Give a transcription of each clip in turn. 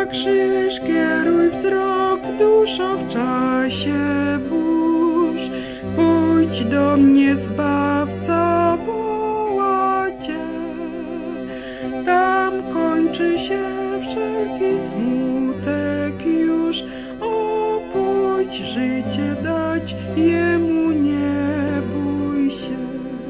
krzyż kieruj wzrok, duszo w czasie burz. Pójdź do mnie, Zbawca, woła Cię. Tam kończy się wszelki smutek już. O, pójdź, życie dać Jemu, nie bój się.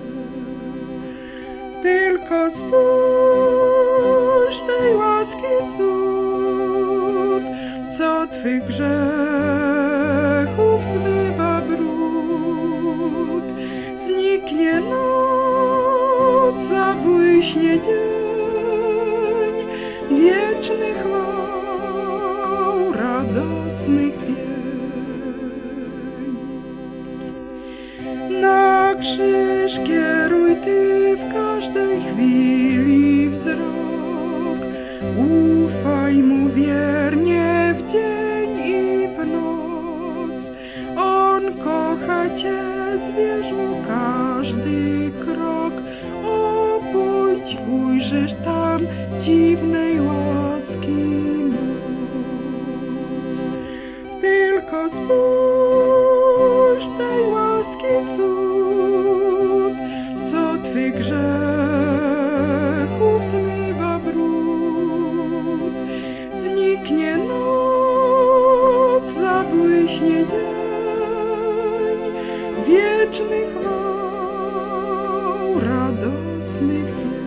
Tylko spójrz tej łaski cud, co Twych grzechów zmywa brud. Zniknie noc, zabłyśnie dzień, wieczny chwał, radosnych pień. Na krzyż kieruj Ty w każdej chwili wzrok, ufaj Mu wiernie w dzień i w noc. On kocha Cię, zwierz Mu każdy krok. O, pójdź, ujrzysz tam dziwnej łaski moc. Tylko spójrz tej łaski cud, co Twych grzechów zmywa brud. Zniknie noc, zabłyśnie dzień, wieczny chwał, radosnych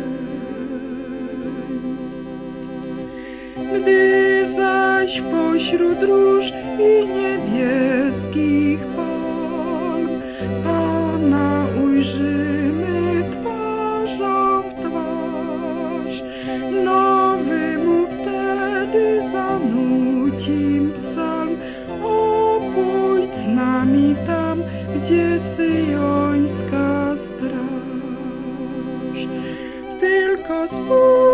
pień. Gdy zaś pośród róż i niebieskich palm Pana ujrzymy twarzą w twarz, nowy Mu wtedy zanucim psalm. O, pójdź z nami tam, gdzie syjońska straż. Tylko spójrz